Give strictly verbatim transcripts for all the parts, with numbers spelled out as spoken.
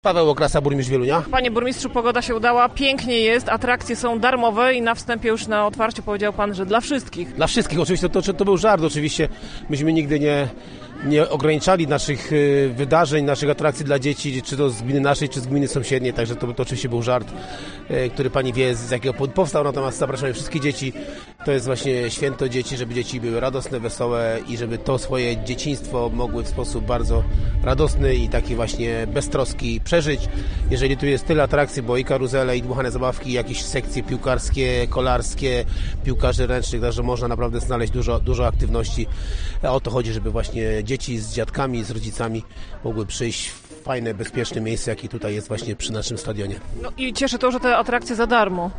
Paweł Okrasa, burmistrz Wielunia. Panie burmistrzu, pogoda się udała, pięknie jest, atrakcje są darmowe i na wstępie już na otwarciu powiedział pan, że dla wszystkich. Dla wszystkich, oczywiście, to, to, to był żart, oczywiście. Myśmy nigdy nie, nie ograniczali naszych y, wydarzeń, naszych atrakcji dla dzieci, czy to z gminy naszej, czy z gminy sąsiedniej, także to, to oczywiście był żart, y, który pani wie, z jakiego powstał, natomiast zapraszamy wszystkie dzieci. To jest właśnie święto dzieci, żeby dzieci były radosne, wesołe i żeby to swoje dzieciństwo mogły w sposób bardzo radosny i taki właśnie beztroski przeżyć. Jeżeli tu jest tyle atrakcji, bo i karuzele, i dmuchane zabawki, jakieś sekcje piłkarskie, kolarskie, piłkarzy ręcznych, także można naprawdę znaleźć dużo, dużo aktywności. A o to chodzi, żeby właśnie dzieci z dziadkami, z rodzicami mogły przyjść w fajne, bezpieczne miejsce, jakie tutaj jest właśnie przy naszym stadionie. No i cieszy to, że te atrakcje za darmo.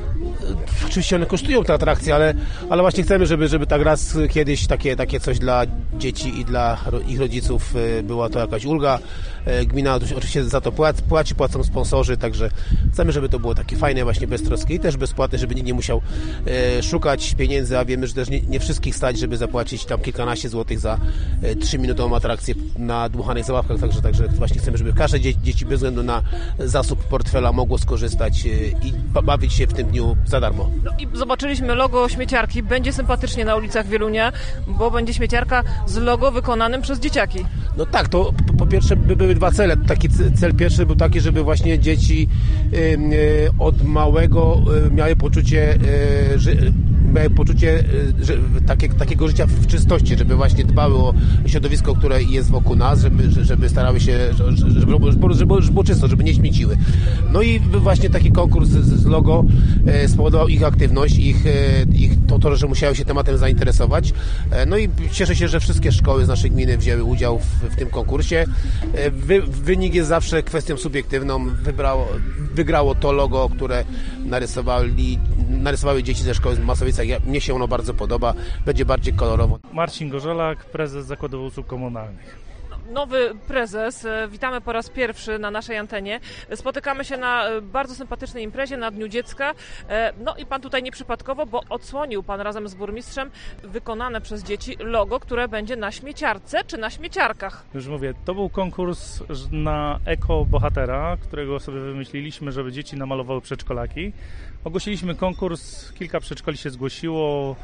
Oczywiście one kosztują te atrakcje, ale, ale właśnie chcemy, żeby, żeby tak raz kiedyś takie, takie coś dla dzieci i dla ich rodziców była to jakaś ulga. Gmina oczywiście za to płaci, płaci płacą sponsorzy, także chcemy, żeby to było takie fajne, właśnie beztroskie i też bezpłatne, żeby nikt nie musiał e, szukać pieniędzy, a wiemy, że też nie, nie wszystkich stać, żeby zapłacić tam kilkanaście złotych za e, trzyminutową atrakcję na dmuchanych zabawkach, także, także właśnie chcemy, żeby każde dzie, dzieci bez względu na zasób portfela mogło skorzystać e, i bawić się w tym dniu za darmo. No i zobaczyliśmy logo śmieciarki, będzie sympatycznie na ulicach Wielunia, bo będzie śmieciarka z logo wykonanym przez dzieciaki. No tak, to po, po pierwsze by były dwa cele. Taki cel pierwszy był taki, żeby właśnie dzieci y, y, od małego y, miały poczucie, y, że, miały poczucie y, że, takie, takiego życia w czystości, żeby właśnie dbały o środowisko, które jest wokół nas, żeby, żeby starały się, żeby, żeby, żeby, żeby było czysto, żeby nie śmieciły. No i właśnie taki konkurs z, z logo y, spowodował ich aktywność, ich, y, ich to, to, że musiały się tematem zainteresować. Y, no i cieszę się, że wszystkie szkoły z naszej gminy wzięły udział w, w tym konkursie. Y, wy, wynik jest zawsze kwestią subiektywną. Wybrało, wygrało to logo, które narysowali, narysowały dzieci ze szkoły z Masowica. Ja, mnie się ono bardzo podoba. Będzie bardziej kolorowo. Marcin Gorzelak, prezes Zakładu Usług Komunalnych. Nowy prezes, witamy po raz pierwszy na naszej antenie. Spotykamy się na bardzo sympatycznej imprezie na Dniu Dziecka. No i pan tutaj nieprzypadkowo, bo odsłonił pan razem z burmistrzem wykonane przez dzieci logo, które będzie na śmieciarce czy na śmieciarkach. Już mówię, to był konkurs na eko-bohatera, którego sobie wymyśliliśmy, żeby dzieci namalowały przedszkolaki. Ogłosiliśmy konkurs, kilka przedszkoli się zgłosiło.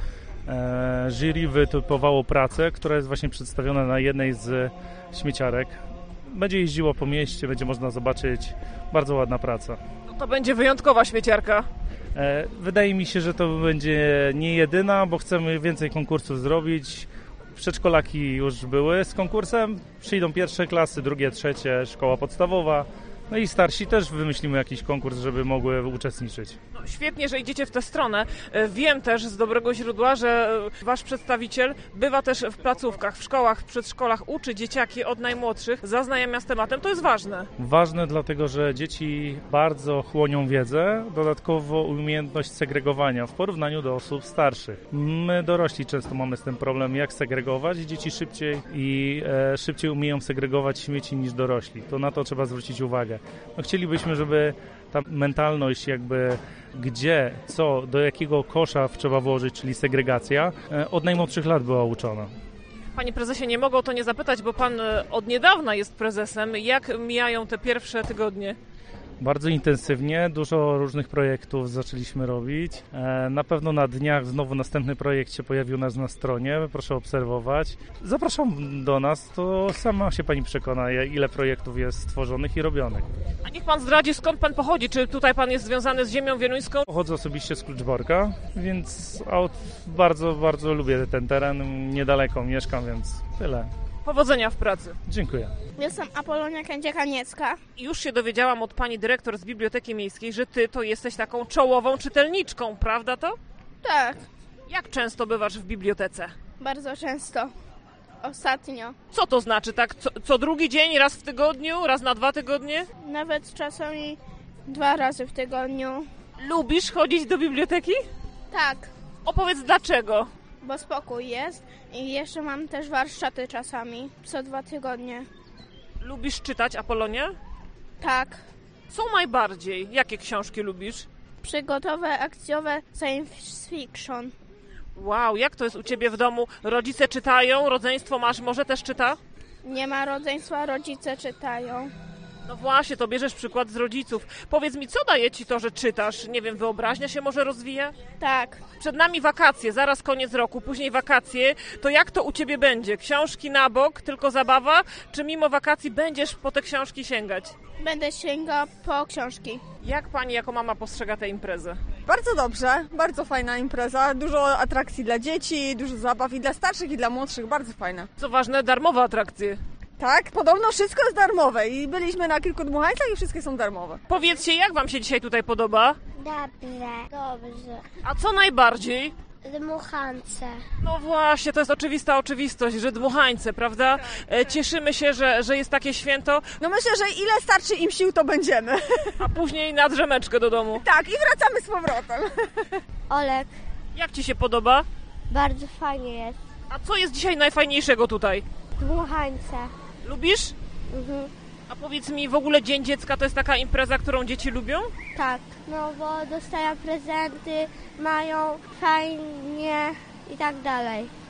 E, jury wytypowało pracę, która jest właśnie przedstawiona na jednej z śmieciarek. Będzie jeździło po mieście, będzie można zobaczyć. Bardzo ładna praca. No to będzie wyjątkowa śmieciarka. E, wydaje mi się, że to będzie nie jedyna, bo chcemy więcej konkursów zrobić. Przedszkolaki już były z konkursem. Przyjdą pierwsze klasy, drugie, trzecie, szkoła podstawowa. No i starsi też wymyślimy jakiś konkurs, żeby mogły uczestniczyć. No, świetnie, że idziecie w tę stronę. Wiem też z dobrego źródła, że wasz przedstawiciel bywa też w placówkach, w szkołach, w przedszkolach, uczy dzieciaki od najmłodszych, zaznajomia z tematem. To jest ważne. Ważne dlatego, że dzieci bardzo chłonią wiedzę, dodatkowo umiejętność segregowania w porównaniu do osób starszych. My dorośli często mamy z tym problem, jak segregować. Dzieci szybciej i e, szybciej umieją segregować śmieci niż dorośli. To na to trzeba zwrócić uwagę. No, chcielibyśmy, żeby ta mentalność jakby gdzie, co, do jakiego kosza trzeba włożyć, czyli segregacja, od najmłodszych lat była uczona. Panie prezesie, nie mogę o to nie zapytać, bo pan od niedawna jest prezesem. Jak mijają te pierwsze tygodnie? Bardzo intensywnie, dużo różnych projektów zaczęliśmy robić. Na pewno na dniach znowu następny projekt się pojawił u nas na stronie, proszę obserwować. Zapraszam do nas, to sama się pani przekona, ile projektów jest stworzonych i robionych. A niech pan zdradzi, skąd pan pochodzi? Czy tutaj pan jest związany z ziemią wieluńską? Pochodzę osobiście z Kluczborka, więc bardzo, bardzo lubię ten teren, niedaleko mieszkam, więc tyle. Powodzenia w pracy. Dziękuję. Jestem Apolonia Kędzieka-Niecka. Już się dowiedziałam od pani dyrektor z Biblioteki Miejskiej, że ty to jesteś taką czołową czytelniczką, prawda to? Tak, Jak często bywasz w bibliotece? bardzo często. Ostatnio. Co to znaczy, tak? Co, co drugi dzień, raz w tygodniu, raz na dwa tygodnie? Nawet czasami dwa razy w tygodniu. Lubisz chodzić do biblioteki? Tak, Opowiedz dlaczego. bo spokój jest i jeszcze mam też warsztaty czasami, co dwa tygodnie. Lubisz czytać, Apolonia? Tak, Co najbardziej? Jakie książki lubisz? przygotowe, akcjowe, science fiction. Wow, jak to jest u ciebie w domu? Rodzice czytają, rodzeństwo masz, może też czyta? Nie ma rodzeństwa, rodzice czytają. No właśnie, to bierzesz przykład z rodziców. Powiedz mi, co daje ci to, że czytasz? Nie wiem, wyobraźnia się może rozwija? Tak. Przed nami wakacje, zaraz koniec roku, później wakacje. To jak to u ciebie będzie? Książki na bok, tylko zabawa? Czy mimo wakacji będziesz po te książki sięgać? Będę sięgał po książki. Jak pani jako mama postrzega tę imprezę? Bardzo dobrze, bardzo fajna impreza, dużo atrakcji dla dzieci, dużo zabaw i dla starszych i dla młodszych, bardzo fajne. Co ważne, darmowe atrakcje. Tak, podobno wszystko jest darmowe i byliśmy na kilku dmuchańcach i wszystkie są darmowe. Powiedzcie, jak wam się dzisiaj tutaj podoba? Dobrze. Dobrze. A co najbardziej? Dmuchance. No właśnie, to jest oczywista oczywistość, że dmuchańce, prawda? E, Cieszymy się, że, że jest takie święto, No myślę, że ile starczy im sił, to będziemy. a później na drzemeczkę do domu. Tak, i wracamy z powrotem. Olek. Jak ci się podoba? Bardzo fajnie jest. A co jest dzisiaj najfajniejszego tutaj? Dmuchańce. Lubisz? Mhm. A powiedz mi, w ogóle Dzień Dziecka to jest taka impreza, którą dzieci lubią? Tak. No bo dostają prezenty, mają fajnie i tak dalej.